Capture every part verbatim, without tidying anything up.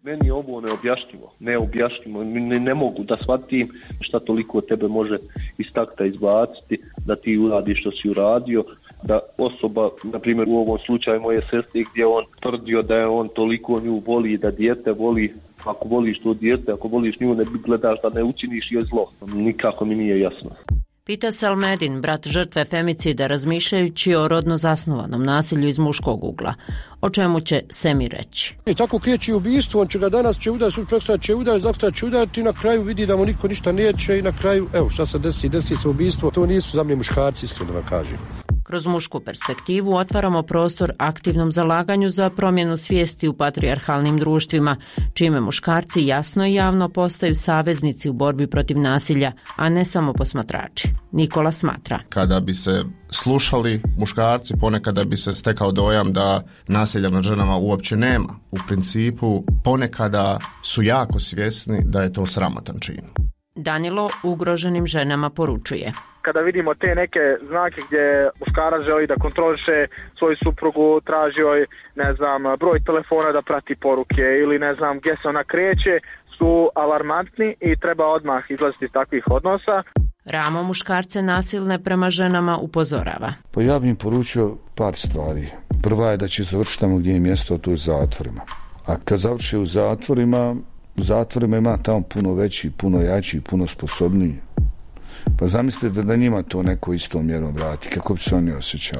Meni je ovo neobjašnjivo, neobjašnjivo, ne, ne mogu da shvatim šta toliko tebe može iz takta izbaciti, da ti uradiš što si uradio, da osoba, na primjer u ovom slučaju moje sestre, gdje on tvrdio da je on toliko nju voli, da dijete voli, ako voliš to dijete, ako voliš nju, ne gledaš da ne učiniš joj zlo. Nikako mi nije jasno. Pita se Almedin, brat žrtve femicida, razmišljajući o rodno zasnovanom nasilju iz muškog ugla. O čemu će Semi reći? I tako kriječi ubijstvo, on će ga danas će udariti, sutra prekstra će udariti, zaktra će udariti i na kraju vidi da mu niko ništa neće i na kraju, evo šta se desi, desi se ubijstvo. To nisu za mne muškarci, iskreno da vam kažem. Kroz mušku perspektivu otvaramo prostor aktivnom zalaganju za promjenu svijesti u patrijarhalnim društvima, čime muškarci jasno i javno postaju saveznici u borbi protiv nasilja, a ne samo posmatrači. Nikola smatra. Kada bi se slušali muškarci, ponekada bi se stekao dojam da nasilja nad ženama uopće nema. U principu, ponekada su jako svjesni da je to sramotan čin. Danilo ugroženim ženama poručuje. Kada vidimo te neke znake gdje muškarac želi da kontroliše svoju suprugu, traži joj, ne znam, broj telefona da prati poruke ili ne znam gdje se ona kreće, su alarmantni i treba odmah izlaziti iz takvih odnosa. Ramo muškarce nasilne prema ženama upozorava. Pa ja bih im poručio par stvari. Prva je da će završiti tamo gdje je mjesto, to je u zatvorima. A kad završi u zatvorima, u zatvorima ima tamo puno veći, puno jači, puno sposobniji. Pa zamislite da njima to neko istom mjerom vrati, kako bi se oni osjećali.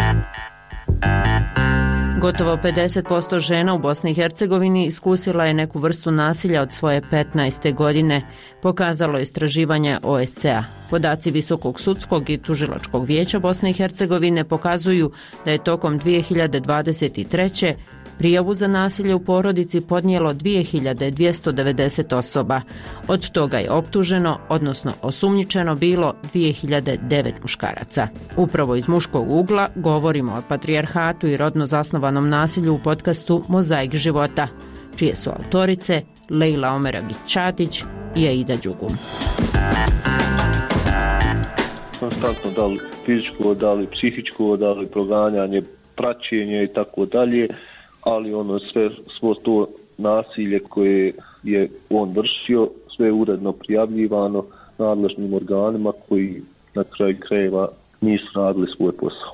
Gotovo pedeset posto žena u Bosni i Hercegovini iskusila je neku vrstu nasilja od svoje petnaeste godine, pokazalo je istraživanje O S C E a. Podaci Visokog sudskog i tužilačkog vijeća Bosne i Hercegovine pokazuju da je tokom dvije hiljade dvadeset treće prijavu za nasilje u porodici podnijelo dvije hiljade dvjesto devedeset osoba. Od toga je optuženo, odnosno osumnjičeno bilo dvije hiljade devet muškaraca. Upravo iz muškog ugla govorimo o patrijarhatu i rodno zasnovanom nasilju u podcastu Mozaik života, čije su autorice Lejla Omeragić-Čatić i Aida Đugum. Konstantno da li fizičko, da li psihičko, da li proganjanje, praćenje i tako dalje, ali ono sve svo to nasilje koje je on vršio, sve je uredno prijavljivano nadležnim organima koji na kraju krajeva nisu radili svoj posao.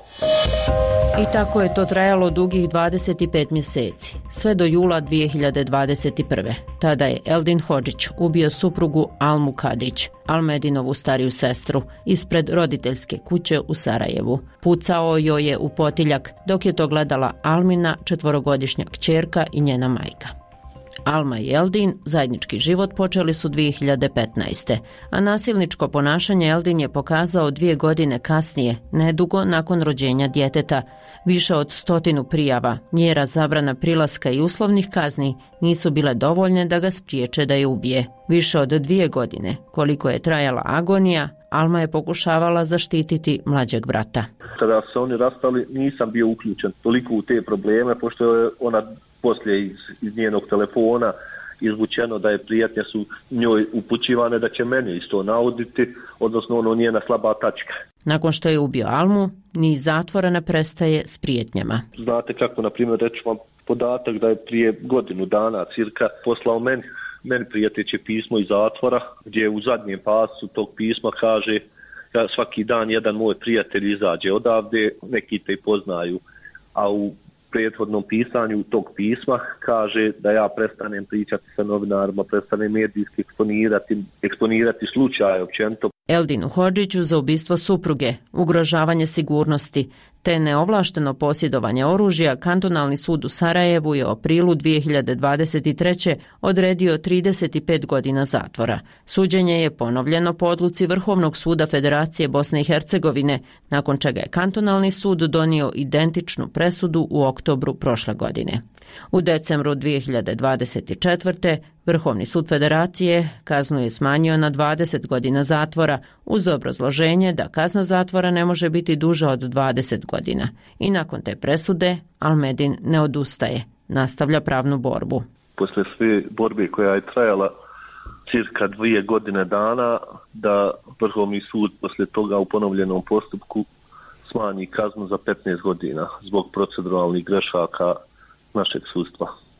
I tako je to trajalo dugih dvadeset pet mjeseci, sve do jula dvije hiljade dvadeset prve. Tada je Eldin Hodžić ubio suprugu Almu Kadić, Almedinovu stariju sestru, ispred roditeljske kuće u Sarajevu. Pucao joj je u potiljak, dok je to gledala Almina, četvorogodišnja kćerka i njena majka. Alma i Eldin zajednički život počeli su dvije hiljade petnaeste. a nasilničko ponašanje Eldin je pokazao dvije godine kasnije, nedugo nakon rođenja djeteta. Više od stotinu prijava, mjera zabrana prilaska i uslovnih kazni nisu bile dovoljne da ga spriječe da je ubije. Više od dvije godine, koliko je trajala agonija, Alma je pokušavala zaštititi mlađeg brata. Kada se oni rastali, nisam bio uključen toliko u te probleme, pošto je ona poslije iz, iz njenog telefona izvučeno da je prijetnje su njoj upućivane da će mene isto nauditi, odnosno ono njena slaba tačka. Nakon što je ubio Almu, ni zatvora ne prestaje s prijetnjama. Znate kako, na primjer, reći vam podatak da je prije godinu dana cirka poslao meni, meni prijeteće pismo iz zatvora, gdje u zadnjem pasu tog pisma kaže da svaki dan jedan moj prijatelj izađe odavde, neki te poznaju, a u prethodnom pisanju tog pisma kaže da ja prestanem pričati sa novinarima, prestanem medijski eksponirati, eksponirati slučaje općenito. Eldinu Hodžiću za ubistvo supruge, ugrožavanje sigurnosti te neovlašteno posjedovanje oružja Kantonalni sud u Sarajevu je u aprilu dvije hiljade dvadeset treće odredio trideset pet godina zatvora. Suđenje je ponovljeno po odluci Vrhovnog suda Federacije Bosne i Hercegovine, nakon čega je Kantonalni sud donio identičnu presudu u oktobru prošle godine. U decembru dvije hiljade dvadeset četvrte. Vrhovni sud Federacije kaznu je smanjio na dvadeset godina zatvora uz obrazloženje da kazna zatvora ne može biti duža od dvadeset godina. I nakon te presude Almedin ne odustaje, nastavlja pravnu borbu. Posle sve borbe koja je trajala cirka dvije godine dana, da Vrhovni sud posle toga u ponovljenom postupku smanji kaznu za petnaest godina zbog proceduralnih grešaka našeg sudstva.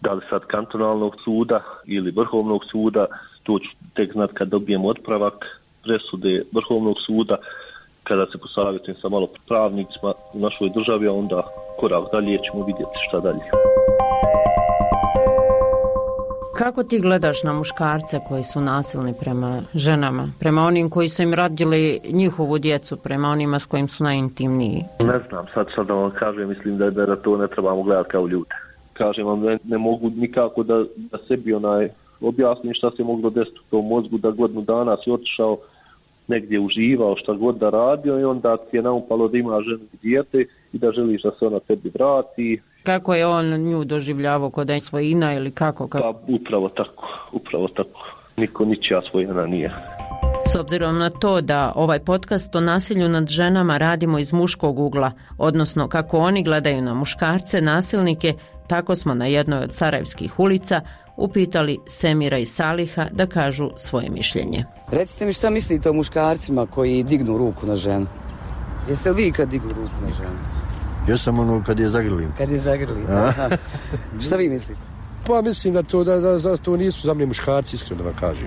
Da li sad kantonalnog suda ili vrhovnog suda, to ću tek znat kad dobijem otpravak presude vrhovnog suda, kada se posavjetujem sa malo pravnicima u našoj državi, a onda korak dalje ćemo vidjeti šta dalje. Kako ti gledaš na muškarce koji su nasilni prema ženama, prema onim koji su im rodili njihovu djecu, prema onima s kojim su najintimniji? Ne znam, sad, sad da vam kažem, mislim da, da to ne trebamo gledati kao ljude. Kažem vam, ne, ne mogu nikako da, da sebi onaj objasnim šta se moglo desiti u tom mozgu, da godinu dana si otišao negdje uživao, šta god da radio i onda ti je naumpalo da ima ženu i dijete i da želiš da se ona tebi vrati. Kako je on nju doživljavao, kod da je svojina ili kako? kako? Pa upravo tako, upravo tako. Niko ničija svojina nije. S obzirom na to da ovaj podcast o nasilju nad ženama radimo iz muškog ugla, odnosno kako oni gledaju na muškarce, nasilnike, tako smo na jednoj od sarajevskih ulica upitali Semira i Saliha da kažu svoje mišljenje. Recite mi šta mislite o muškarcima koji dignu ruku na ženu? Jeste li vi kad dignu ruku na ženu? Ja sam ono kad je zagrlim. Kad je zagrlim, aha. Šta vi mislite? Pa mislim da to, da, da, da to nisu za mene muškarci, iskreno da vam kažem.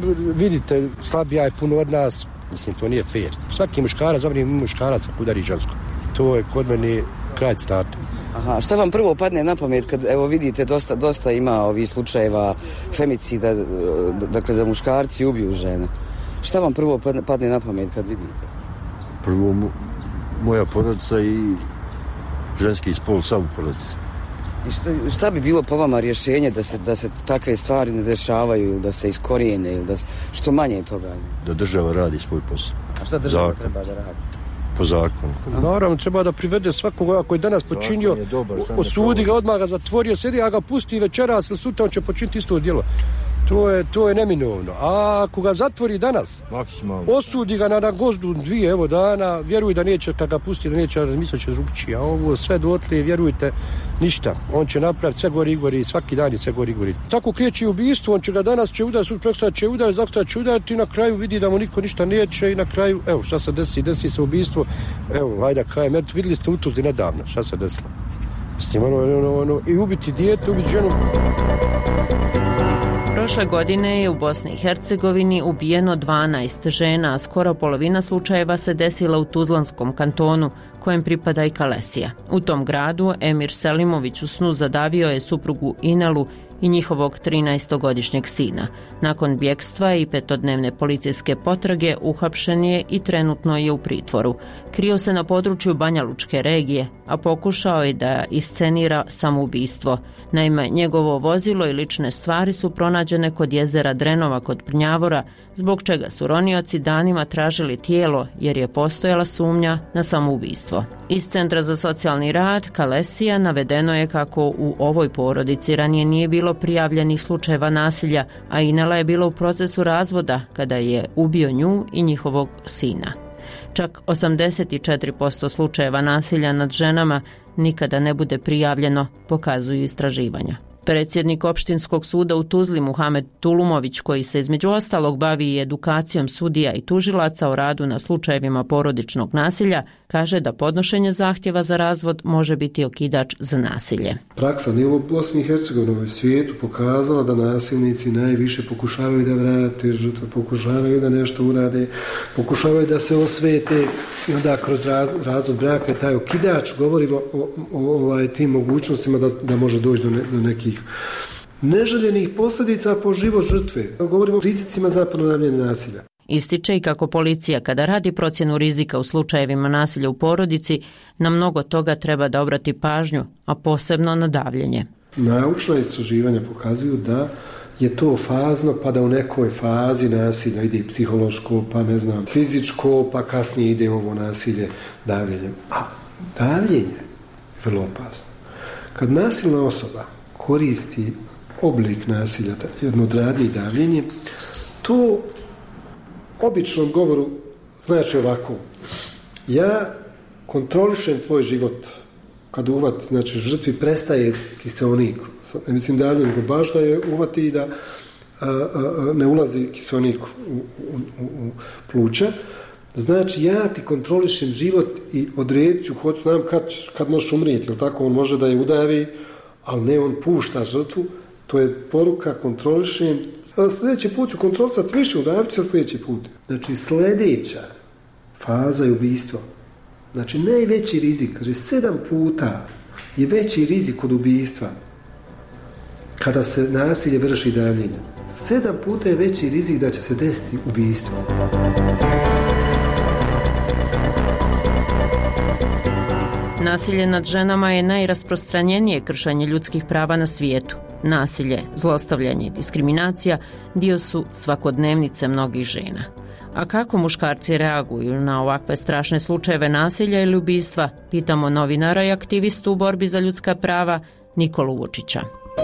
Vidite, slabija je puno od nas, mislim to nije fair. Svaki muškarac, za mene muškaraca udari žensko. To je kod mene kraj starta. Aha, šta vam prvo padne na pamet kad, evo vidite, dosta, dosta ima ovih slučajeva femicida, dakle da muškarci ubiju žene. Šta vam prvo padne na pamet kad vidite? Prvo moja porodica i ženski spol sam u porodici. I šta, šta bi bilo po vama rješenje da se, da se takve stvari ne dešavaju ili da se iskorijene ili da se, što manje toga? Da država radi svoj posao. A šta država Zakon. treba da radi? Po zakonu. Naravno, treba da privede svakoga koji je danas počinio, osudi ga, odmah ga zatvorio, sedi, a ga pusti večeras ili sutra, on će počiniti isto djelo. To je, to je neminovno. A ako ga zatvori danas, maksimalno, osudi ga na, na gozdu dvije evo dana, vjeruj da neće, kad ga pusti, da neće razmisliti će drugčije. A ovo sve dotle, vjerujte, ništa. On će napraviti sve gori i gori, svaki dan je sve gori i gori. Tako kreće i ubijstvo, on će ga danas će udariti, sutra prekosutra će udariti, zakosutra će udariti i na kraju vidi da mu niko ništa neće i na kraju, evo, šta se desi, desi se ubijstvo. Evo, hajde, kajem, eto, vidjeli ste u Tuzli nedavno, šta se desilo. Mislim, ono, ono, ono, i ubiti dijete, ubiti ženu. Prošle godine je u Bosni i Hercegovini ubijeno dvanaest žena, a skoro polovina slučajeva se desila u Tuzlanskom kantonu, kojem pripada i Kalesija. U tom gradu Emir Selimović u snu zadavio je suprugu Inelu i njihovog trinaestogodišnjeg sina. Nakon bjekstva i petodnevne policijske potrage uhapšen je i trenutno je u pritvoru. Krio se na području Banja Lučke regije, a pokušao je da iscenira samoubistvo. Naime, njegovo vozilo i lične stvari su pronađene kod jezera Drenova kod Prnjavora, zbog čega su ronioci danima tražili tijelo jer je postojala sumnja na samoubistvo. Iz Centra za socijalni rad Kalesija navedeno je kako u ovoj porodici ranije nije bilo prijavljenih slučajeva nasilja, a Inela je bila u procesu razvoda kada je ubio nju i njihovog sina. Čak osamdeset četiri posto slučajeva nasilja nad ženama nikada ne bude prijavljeno, pokazuju istraživanja. Predsjednik opštinskog suda u Tuzli Muhamed Tulumović, koji se između ostalog bavi i edukacijom sudija i tužilaca o radu na slučajevima porodičnog nasilja, kaže da podnošenje zahtjeva za razvod može biti okidač za nasilje. Praksa nije u Bosni i Hercegovini, u svijetu pokazala da nasilnici najviše pokušavaju da vrate žrtve, pokušavaju da nešto urade, pokušavaju da se osvete i onda kroz raz, razvod braka taj okidač, govorimo o, o, o ovaj, tim mogućnostima da, da može doći do, ne, do nekih neželjenih posljedica po život žrtve. Govorimo o rizicima za ponavljanje nasilja. Ističe i kako policija kada radi procjenu rizika u slučajevima nasilja u porodici, na mnogo toga treba da obrati pažnju, a posebno na davljenje. Naučna istraživanja pokazuju da je to fazno, pa da u nekoj fazi nasilja ide psihološko, pa ne znam, fizičko, pa kasnije ide ovo nasilje davljenjem. A davljenje je vrlo opasno. Kad nasilna osoba koristi oblik nasilja, jedno od radnji davljenje, to običnom govoru znači ovako: ja kontrolišem tvoj život. Kad uvati, znači žrtvi prestaje kiseonik. Ne mislim dalje, nego baš da je uvati i da a, a, ne ulazi kiseonik u, u, u, u pluća. Znači ja ti kontrolišem život i odredit ću, hoću znam kad, kad možeš umrijeti, jel tako? On može da je udavi, ali ne on pušta žrtvu, to je poruka kontrolišem. Sljedeći put ću kontrolisati više, udavit ću sljedeći put. Znači sljedeća faza je ubistvo. Znači najveći rizik, kaže sedam puta je veći rizik od ubistva kada se nasilje vrši davljenjem. Sedam puta je veći rizik da će se desiti ubistvo. Nasilje nad ženama je najrasprostranjenije kršenje ljudskih prava na svijetu. Nasilje, zlostavljanje i diskriminacija dio su svakodnevnice mnogih žena. A kako muškarci reaguju na ovakve strašne slučajeve nasilja ili ubistva, pitamo novinara i aktivistu u borbi za ljudska prava Nikolu Vučića.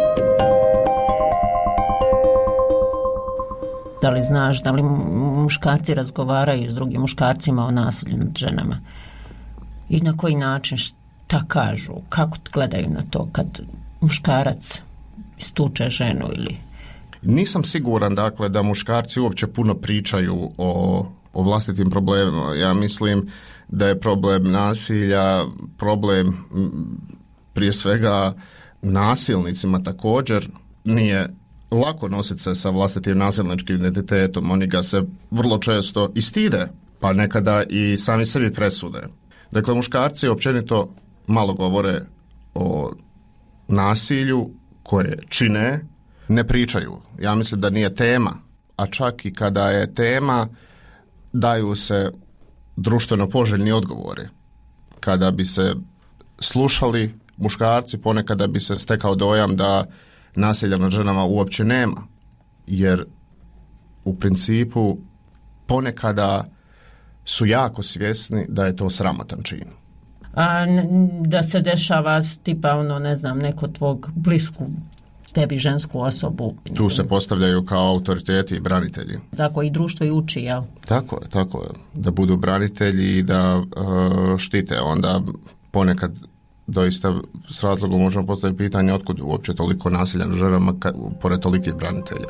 Da li znaš da li muškarci razgovaraju s drugim muškarcima o nasilju nad ženama? I na koji način, šta kažu, kako gledaju na to kad muškarac istuče ženu ili... Nisam siguran, dakle, da muškarci uopće puno pričaju o, o vlastitim problemima. Ja mislim da je problem nasilja, problem prije svega nasilnicima također. Nije lako nositi se sa vlastitim nasilničkim identitetom. Oni ga se vrlo često i stide, pa nekada i sami sebi presude. Dakle, muškarci općenito malo govore o nasilju koje čine, ne pričaju. Ja mislim da nije tema, a čak i kada je tema, daju se društveno poželjni odgovori. Kada bi se slušali muškarci, ponekada bi se stekao dojam da nasilja nad ženama uopće nema, jer u principu ponekada su jako svjesni da je to sramotan čin. A da se dešava tipa ono, ne znam, neko tvog blisku tebi žensku osobu. Tu se postavljaju kao autoriteti i branitelji. Tako i društvo i uči, jel? Tako je, tako je. Da budu branitelji i da uh, štite. Onda ponekad doista s razlogom možemo postaviti pitanje otkud uopće toliko nasilja na ženama pored tolikih branitelja.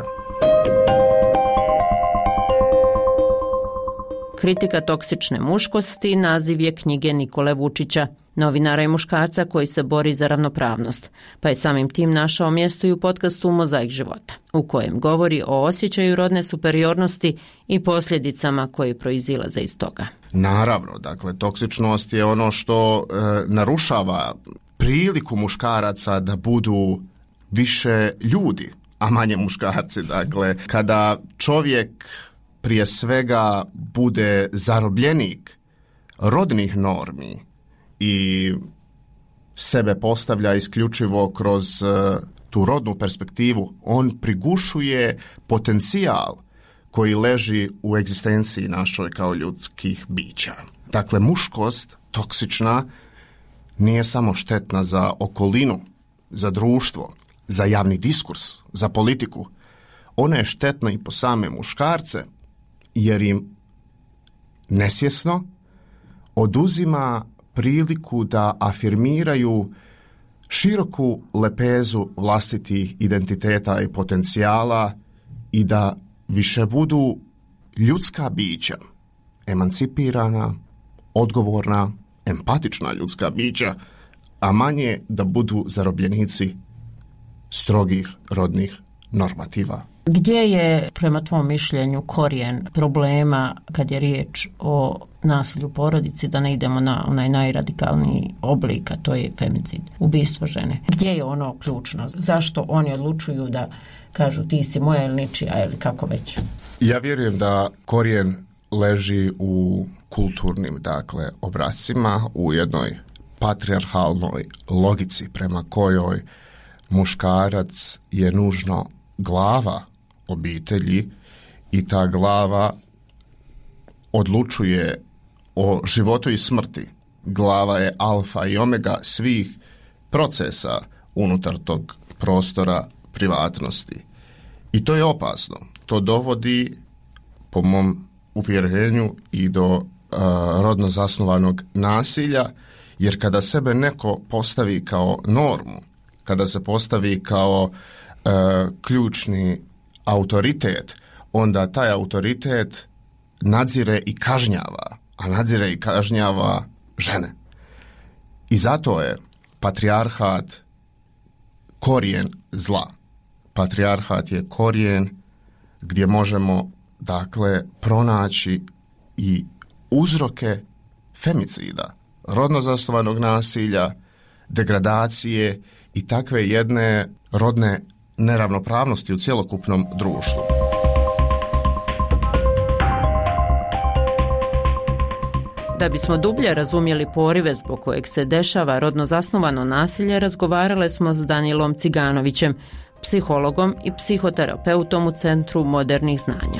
Kritika toksične muškosti naziv je knjige Nikole Vučića, novinara i muškarca koji se bori za ravnopravnost, pa je samim tim našao mjesto i u podcastu Mozaik života, u kojem govori o osjećaju rodne superiornosti i posljedicama koje proizilaze iz toga. Naravno, dakle, toksičnost je ono što e, narušava priliku muškaraca da budu više ljudi, a manje muškarci. Dakle, kada čovjek prije svega bude zarobljenik rodnih normi i sebe postavlja isključivo kroz uh, tu rodnu perspektivu, on prigušuje potencijal koji leži u egzistenciji našoj kao ljudskih bića. Dakle, muškost toksična nije samo štetna za okolinu, za društvo, za javni diskurs, za politiku. Ona je štetna i po same muškarce, jer im nesvjesno oduzima priliku da afirmiraju široku lepezu vlastitih identiteta i potencijala i da više budu ljudska bića, emancipirana, odgovorna, empatična ljudska bića, a manje da budu zarobljenici strogih rodnih normativa. Gdje je, prema tvom mišljenju, korijen problema kad je riječ o nasilju u porodici, da ne idemo na onaj najradikalniji oblik, a to je femicid, ubistvo žene? Gdje je ono ključno? Zašto oni odlučuju da kažu ti si moja ili ničija ili kako već? Ja vjerujem da korijen leži u kulturnim, dakle, obrascima, u jednoj patrijarhalnoj logici prema kojoj muškarac je nužno glava obitelji i ta glava odlučuje o životu i smrti. Glava je alfa i omega svih procesa unutar tog prostora privatnosti. I to je opasno. To dovodi, po mom uvjerenju, i do uh, rodno zasnovanog nasilja, jer kada sebe neko postavi kao normu, kada se postavi kao uh, ključni autoritet, onda taj autoritet nadzire i kažnjava, a nadzire i kažnjava žene. I zato je patrijarhat korijen zla. Patrijarhat je korijen gdje možemo, dakle, pronaći i uzroke femicida, rodno zasnovanog nasilja, degradacije i takve jedne rodne neravnopravnosti u cjelokupnom društvu. Da bismo dublje razumjeli porive zbog kojeg se dešava rodno zasnovano nasilje, razgovarale smo s Danilom Ciganovićem, psihologom i psihoterapeutom u Centru modernih znanja.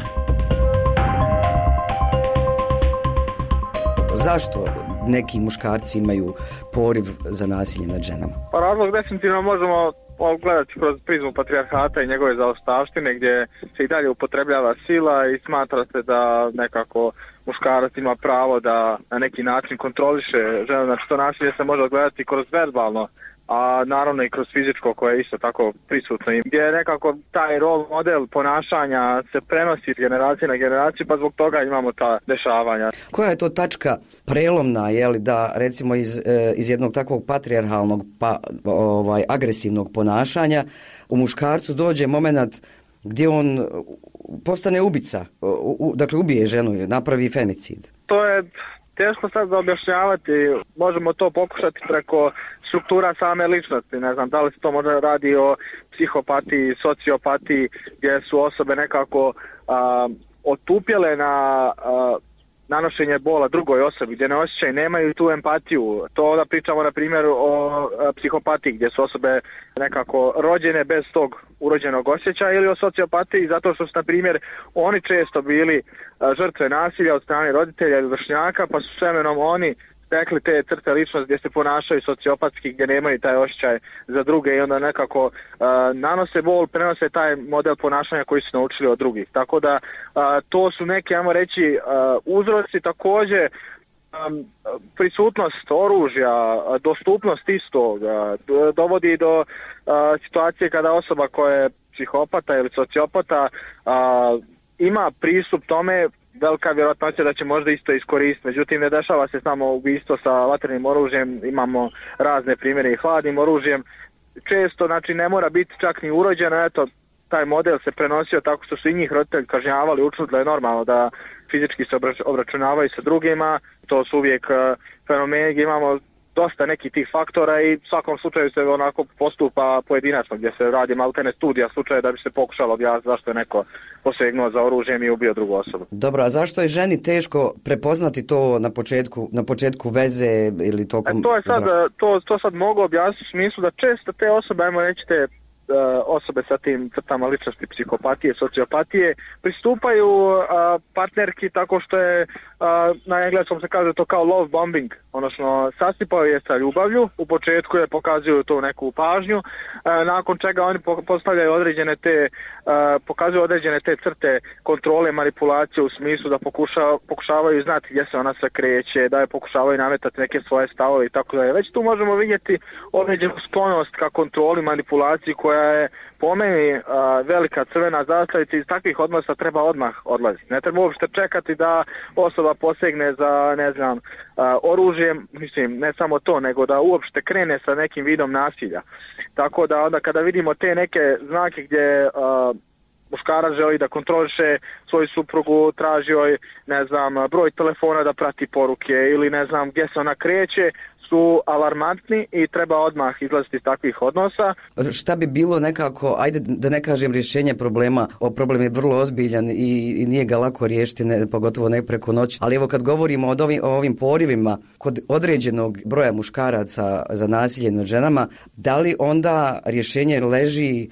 Zašto neki muškarci imaju poriv za nasilje nad ženama? Pa razlog definitivno možemo gledati kroz prizmu patrijarhata i njegove zaostavštine, gdje se i dalje upotrebljava sila i smatra se da nekako muškarac ima pravo da na neki način kontroliše ženu. Znači to nasilje se može gledati kroz verbalno, a naravno i kroz fizičko koje je isto tako prisutno. Gdje nekako taj rol model ponašanja se prenosi iz generacije na generaciju, pa zbog toga imamo ta dešavanja. Koja je to tačka prelomna, je li, da recimo iz, iz jednog takvog patrijarhalnog pa ovaj agresivnog ponašanja u muškarcu dođe moment gdje on postane ubica, u, dakle ubije ženu, napravi femicid? To je teško sad za objašnjavati. Možemo to pokušati preko struktura same ličnosti. Ne znam da li se to možda radi o psihopatiji, sociopatiji, gdje su osobe nekako a, otupjele na a, nanošenje bola drugoj osobi, gdje ne osjećaju, nemaju tu empatiju. To da pričamo na primjer o a, psihopatiji, gdje su osobe nekako rođene bez tog urođenog osjećaja, ili o sociopatiji zato što su na primjer oni često bili a, žrtve nasilja od strane roditelja ili vršnjaka, pa su s vremenom oni stekli te crte ličnosti gdje se ponašaju sociopatski, gdje nemaju taj osjećaj za druge i onda nekako uh, nanose bol, prenose taj model ponašanja koji su naučili od drugih. Tako da uh, to su neke, ajmo reći, uh, uzroci. Također um, prisutnost oružja, dostupnost istog uh, dovodi do uh, situacije kada osoba koja je psihopata ili sociopata uh, ima pristup tome, velika vjerojatnoća da će možda isto iskoristiti. Međutim, ne dešava se samo ubistvo sa vatrenim oružjem, imamo razne primjere i hladnim oružjem. Često, znači, ne mora biti čak ni urođeno, eto, taj model se prenosio tako što su i njih roditelji kažnjavali, učili da je normalno da fizički se obračunavaju sa drugima. To su uvijek uh, fenomeni gdje imamo dosta nekih tih faktora i u svakom slučaju se onako postupa pojedinačno, gdje se radi maltene studija slučaja da bi se pokušalo objasniti zašto je neko posegnuo za oružjem i ubio drugu osobu. Dobro, a zašto je ženi teško prepoznati to na početku, na početku veze ili tokom... E, to je sad, to, to sad mogu objasniti u smislu da često te osobe, ajmo reći te osobe sa tim crtama ličnosti psihopatije, sociopatije, pristupaju uh, partnerki tako što je, uh, na engleskom se kaže to kao love bombing, odnosno sasipaju je sa ljubavlju, u početku je pokazuju tu neku pažnju, uh, nakon čega oni postavljaju određene te, uh, pokazuju određene te crte kontrole, manipulacije u smislu da pokuša, pokušavaju znati gdje se ona se kreće, da je pokušavaju nametati neke svoje stavove i tako da je. Već tu možemo vidjeti određenu sklonost ka kontroli, manipulaciji koja je po meni uh, velika crvena zastavica. Iz takvih odnosa treba odmah odlaziti. Ne treba uopšte čekati da osoba posegne za, ne znam, uh, oružjem, mislim, ne samo to, nego da uopšte krene sa nekim vidom nasilja. Tako da onda kada vidimo te neke znake gdje uh, muškarac želi da kontroliše svoju suprugu, traži joj, ne znam, broj telefona da prati poruke ili ne znam gdje se ona kreće, su alarmantni i treba odmah izlaziti iz takvih odnosa. Šta bi bilo nekako, ajde da ne kažem rješenje problema, o problem je vrlo ozbiljan i, i nije ga lako riješiti, ne, pogotovo ne preko noći. Ali evo kad govorimo o ovim, o ovim porivima kod određenog broja muškaraca za nasilje nad ženama, da li onda rješenje leži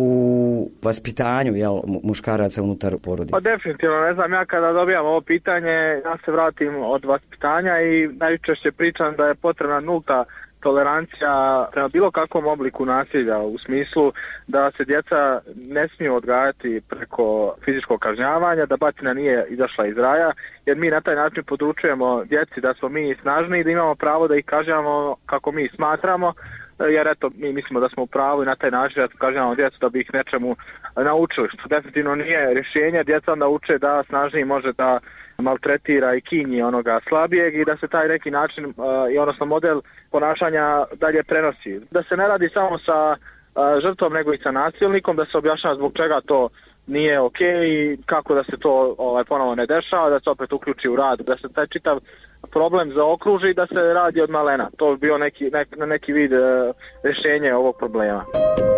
u vaspitanju, jel, muškaraca unutar porodice? Pa definitivno, ne znam, ja kada dobijam ovo pitanje, ja se vratim od vaspitanja i najčešće pričam da je potrebna nulta tolerancija prema bilo kakvom obliku nasilja, u smislu da se djeca ne smiju odgajati preko fizičkog kažnjavanja, da batina nije izašla iz raja, jer mi na taj način područujemo djeci da smo mi snažni i da imamo pravo da ih kažnjavamo kako mi smatramo, jer eto, mi mislimo da smo u pravu i na taj način da kažnjavamo djecu da bi ih nečemu naučili, što definitivno nije rješenje. Djeca onda uče da snažniji može da maltretira i kinji onoga slabijeg i da se taj neki način uh, i odnosno model ponašanja dalje prenosi. Da se ne radi samo sa žrtvom nego i sa nasilnikom, da se objašnjava zbog čega to nije ok i kako da se to ovaj, ponovo ne dešava, da se opet uključi u rad, da se taj čitav problem zaokruži i da se radi od malena. To bi bio neki, nek, neki vid e, rješenja ovog problema.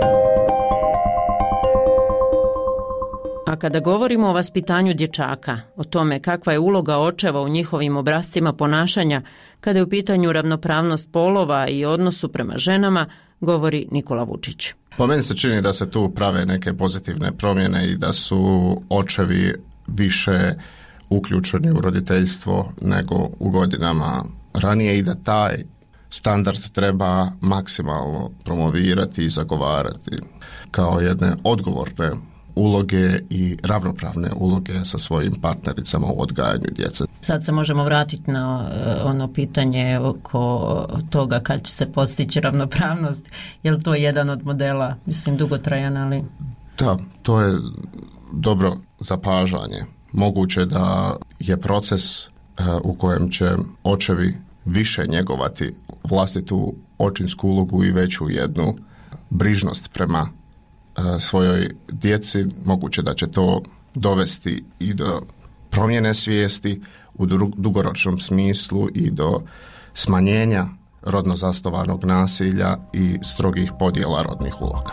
A kada govorimo o vaspitanju dječaka, o tome kakva je uloga očeva u njihovim obrascima ponašanja, kada je u pitanju ravnopravnost polova i odnosu prema ženama, govori Nikola Vučić. Po meni se čini da se tu prave neke pozitivne promjene i da su očevi više uključeni u roditeljstvo nego u godinama ranije i da taj standard treba maksimalno promovirati i zagovarati kao jedne odgovorne uloge i ravnopravne uloge sa svojim partnericama u odgajanju djece. Sad se možemo vratiti na ono pitanje oko toga kad će se postići ravnopravnost. Je li to jedan od modela, mislim, dugotrajan, ali... Da, to je dobro zapažanje. Moguće da je proces u kojem će očevi više njegovati vlastitu očinsku ulogu i veću jednu brižnost prema svojoj djeci, moguće da će to dovesti i do promjene svijesti u dugoročnom smislu i do smanjenja rodno zasnovanog nasilja i strogih podjela rodnih uloga.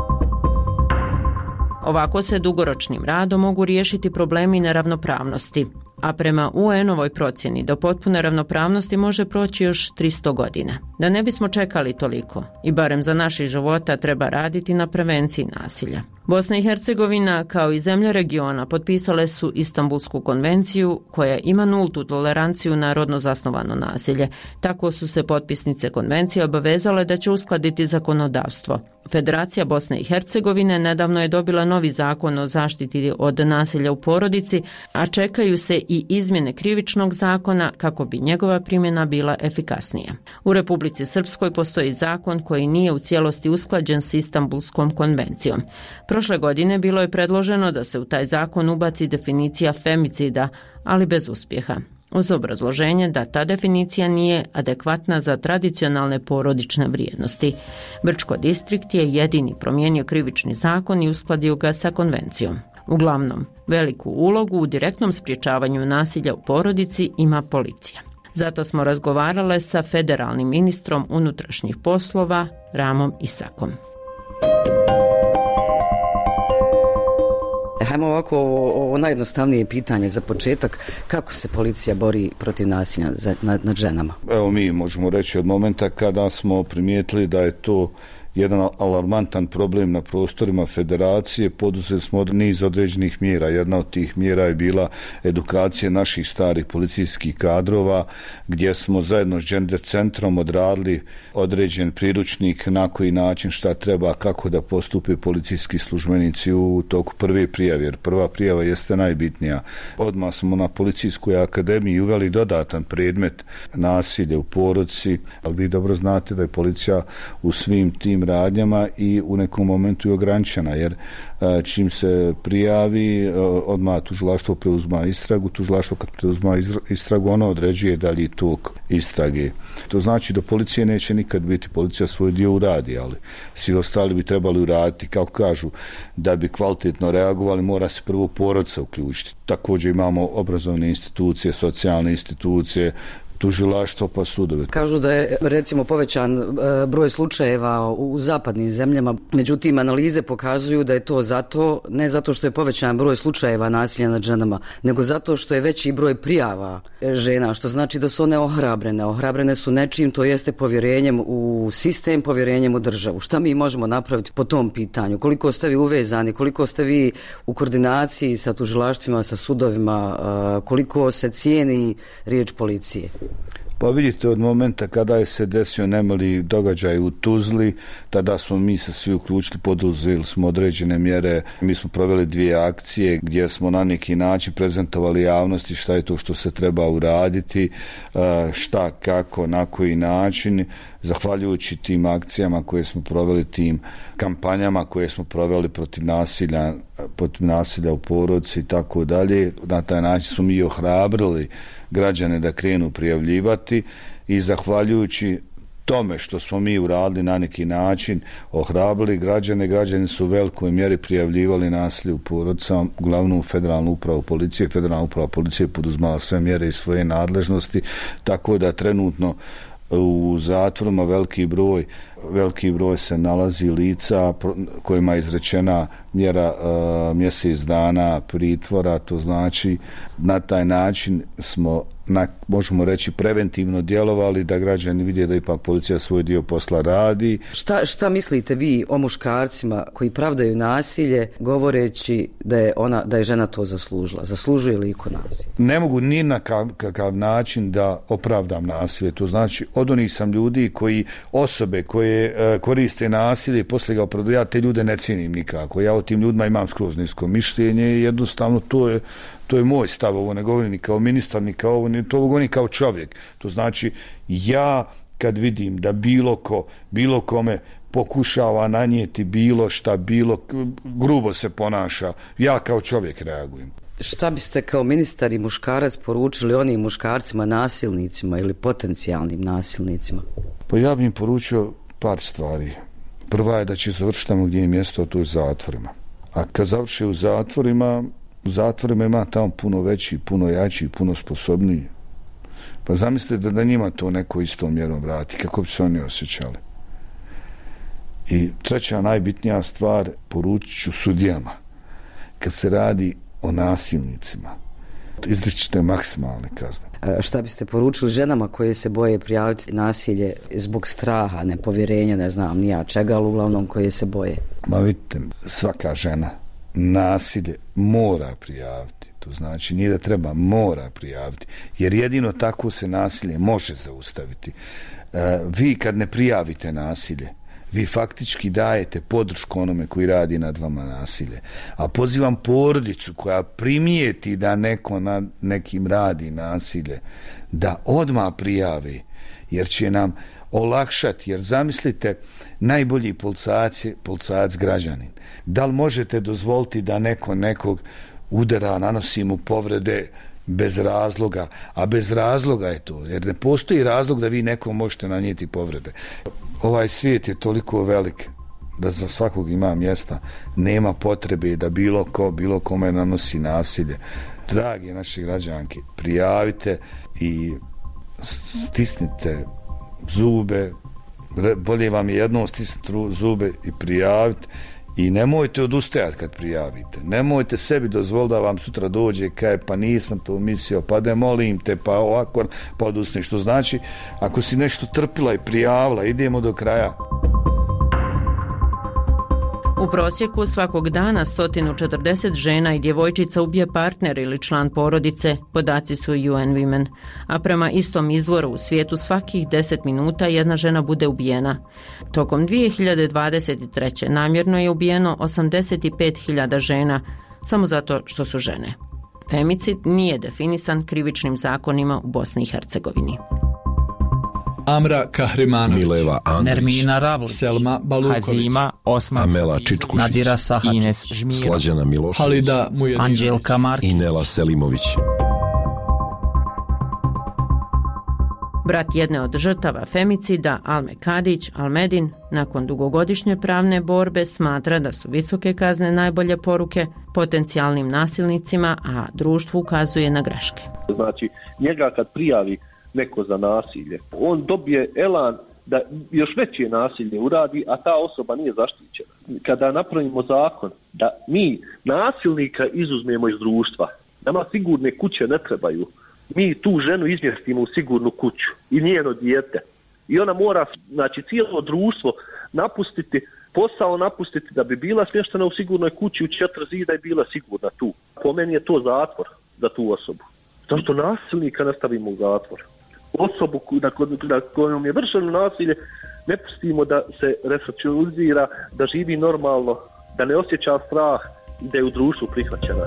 Ovako se dugoročnim radom mogu riješiti problemi neravnopravnosti, a prema U N-ovoj procjeni do potpune ravnopravnosti može proći još tristo godina. Da ne bismo čekali toliko, i barem za naših života treba raditi na prevenciji nasilja. Bosna i Hercegovina, kao i zemlje regiona, potpisale su Istanbulsku konvenciju koja ima nultu toleranciju na rodno zasnovano nasilje. Tako su se potpisnice konvencije obavezale da će uskladiti zakonodavstvo. Federacija Bosne i Hercegovine nedavno je dobila novi zakon o zaštiti od nasilja u porodici, a čekaju se i izmjene krivičnog zakona kako bi njegova primjena bila efikasnija. U Republici Srpskoj postoji zakon koji nije u cijelosti usklađen s Istanbulskom konvencijom. Prošle godine bilo je predloženo da se u taj zakon ubaci definicija femicida, ali bez uspjeha, uz obrazloženje da ta definicija nije adekvatna za tradicionalne porodične vrijednosti. Brčko distrikt je jedini promijenio krivični zakon i uskladio ga sa konvencijom. Uglavnom, veliku ulogu u direktnom sprječavanju nasilja u porodici ima policija. Zato smo razgovarale sa federalnim ministrom unutrašnjih poslova Ramom Isakom. Hajmo ovako, ovo najjednostavnije pitanje za početak, kako se policija bori protiv nasilja nad, nad ženama? Evo, mi možemo reći od momenta kada smo primijetili da je to jedan alarmantan problem na prostorima federacije, poduzeli smo niz određenih mjera. Jedna od tih mjera je bila edukacija naših starih policijskih kadrova, gdje smo zajedno s Gender centrom odradili određen priručnik na koji način šta treba, kako da postupe policijski službenici u toku prve prijave, jer prva prijava jeste najbitnija. Odmah smo na policijskoj akademiji uveli dodatan predmet nasilje u porodici, ali vi dobro znate da je policija u svim tim radnjama i u nekom momentu je ograničena, jer čim se prijavi, odmah tužilaštvo preuzma istragu, tužilaštvo kad preuzma istragu, ono određuje dalji tok istrage. To znači da policije neće nikad biti, policija svoj dio uradi, ali svi ostali bi trebali uraditi, kao kažu, da bi kvalitetno reagovali, mora se prvo porodica uključiti. Također imamo obrazovne institucije, socijalne institucije, tužilaštvo pa sudove. Kažu da je recimo povećan e, broj slučajeva u zapadnim zemljama, međutim analize pokazuju da je to zato, ne zato što je povećan broj slučajeva nasilja nad ženama, nego zato što je veći broj prijava žena, što znači da su one ohrabrene. Ohrabrene su nečim, to jeste povjerenjem u sistem, povjerenjem u državu. Šta mi možemo napraviti po tom pitanju? Koliko ste vi uvezani, koliko ste vi u koordinaciji sa tužilaštvima, sa sudovima, e, koliko se cijeni riječ policije? Pa vidite, od momenta kada je se desio nemali događaj u Tuzli, tada smo mi se svi uključili, poduzeli smo određene mjere. Mi smo proveli dvije akcije gdje smo na neki način prezentovali javnosti šta je to što se treba uraditi, šta, kako, na koji način. Zahvaljujući tim akcijama koje smo proveli, tim kampanjama koje smo proveli protiv nasilja, protiv nasilja u porodici i tako dalje, na taj način smo mi ohrabrili građane da krenu prijavljivati i zahvaljujući tome što smo mi uradili na neki način, ohrabrili građane, građani su u velikoj mjeri prijavljivali nasilje u porodicama, uglavnom u federalnu upravu policije. Federalna uprava policije poduzmala sve mjere i svoje nadležnosti, tako da trenutno u zatvorima veliki broj veliki broj se nalazi lica kojima je izrečena mjera uh, mjesec dana pritvora, to znači na taj način smo na, možemo reći preventivno djelovali da građani vide da ipak policija svoj dio posla radi. Šta, šta mislite vi o muškarcima koji pravdaju nasilje govoreći da je ona da je žena to zaslužila? Zaslužuje li iko nasilje? Ne mogu ni na kakav način da opravdam nasilje. To znači od onih sam ljudi koji osobe koje e, koriste nasilje i poslije ga opravdaju, ja te ljude ne cijenim nikako. Ja o tim ljudima imam skroz nisko mišljenje i jednostavno to je To je moj stav, ovo ne govorim ni kao ministar, ni kao ovo, ni to ovo govorim kao čovjek. To znači, ja kad vidim da bilo ko, bilo kome pokušava nanijeti bilo šta, bilo grubo se ponaša, ja kao čovjek reagujem. Šta biste kao ministar i muškarac poručili onim muškarcima nasilnicima ili potencijalnim nasilnicima? Pa ja bih im poručio par stvari. Prva je da će završiti tamo gdje je mjesto, to je zatvorima. A kad završi u zatvorima, u zatvorima ima tamo puno veći, puno jači, puno sposobniji. Pa zamislite da njima to neko istom mjerom vrati, kako bi se oni osjećali. I treća najbitnija stvar, poručit ću sudijama. Kad se radi o nasilnicima, izričite maksimalne kazne. A šta biste poručili ženama koje se boje prijaviti nasilje zbog straha, nepovjerenja, ne znam nija čega, ali uglavnom koje se boje? Ma vidite, svaka žena nasilje mora prijaviti. To znači nije da treba, mora prijaviti. Jer jedino tako se nasilje može zaustaviti. E, vi kad ne prijavite nasilje, vi faktički dajete podršku onome koji radi nad vama nasilje. A pozivam porodicu koja primijeti da neko nad nekim radi nasilje, da odmah prijavi, jer će nam olakšati. Jer zamislite, najbolji policajac je policajac građanin. Da li možete dozvoliti da neko nekog udara, nanosi mu povrede bez razloga, a bez razloga je to, jer ne postoji razlog da vi nekom možete nanijeti povrede. Ovaj svijet je toliko velik da za svakog ima mjesta, nema potrebe da bilo ko, bilo kome nanosi nasilje. Dragi naši građanki, prijavite i stisnite zube, bolje vam je jednom stisniti zube i prijaviti. I nemojte odustajati kad prijavite. Nemojte sebi dozvoliti da vam sutra dođe kaj pa nisam to mislio, pa da molim te, pa ovako, pa odustane. Što znači, ako si nešto trpila i prijavila, idemo do kraja. U prosjeku svakog dana sto četrdeset žena i djevojčica ubije partner ili član porodice, podaci su U N Women, a prema istom izvoru u svijetu svakih deset minuta jedna žena bude ubijena. Tokom dvije hiljade dvadeset treće namjerno je ubijeno osamdeset pet hiljada žena samo zato što su žene. Femicid nije definisan krivičnim zakonima u Bosni i Hercegovini. Amra Kahrimanović, Mileva Andrić, Nermina Ravlić, Selma Baluković, Hazima Osman, Amela Čičkušić, Nadira Sahačić, Ines Žmira, Slađana Milošević, Halida Mujedinović, Anđelka Markić i Nela Selimović. Brat jedne od žrtava femicida, Alme Kadić, Almedin, nakon dugogodišnje pravne borbe smatra da su visoke kazne najbolje poruke potencijalnim nasilnicima, a društvu ukazuje na greške. Znači, njega kad prijavi neko za nasilje, on dobije elan da još veće nasilje uradi, a ta osoba nije zaštićena. Kada napravimo zakon da mi nasilnika izuzmemo iz društva, nama sigurne kuće ne trebaju, mi tu ženu izmjestimo u sigurnu kuću i njeno dijete. I ona mora, znači, cijelo društvo napustiti, posao napustiti da bi bila smještena u sigurnoj kući u četiri zida i bila sigurna tu. Po meni je to zatvor za tu osobu. Zašto nasilnika ne stavimo u zatvor? Osobu na kojom je vršeno nasilje ne pustimo da se resocijalizira, da živi normalno, da ne osjeća strah i da je u društvu prihvaćena.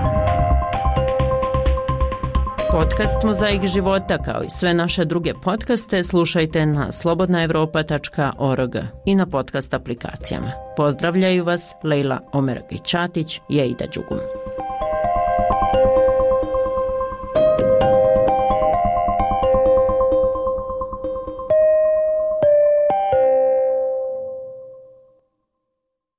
Podcast Mozaik života kao i sve naše druge podcaste slušajte na slobodna evropa tačka org i na podcast aplikacijama. Pozdravljaju vas Lejla Omeragić-Čatić i Aida Đugum.